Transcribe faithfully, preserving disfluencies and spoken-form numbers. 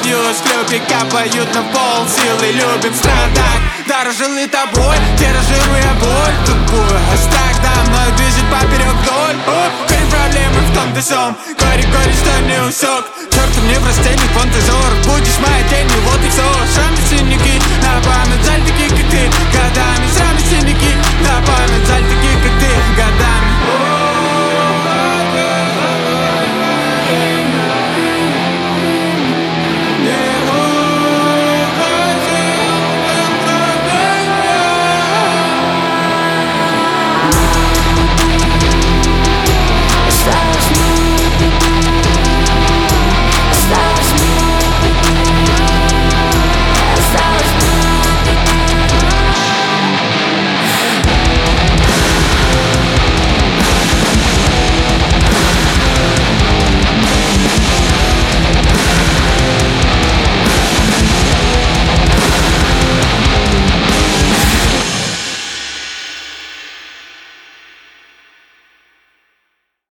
бьют склепи, капают на пол. Силы любим страдать, дорожили тобой, тиражируя боль тупую. Хэштег давно бежит поперек вдоль. Корень проблемы в том ты сам, корень корень, что не усек. Черту мне простенет фантазер, будешь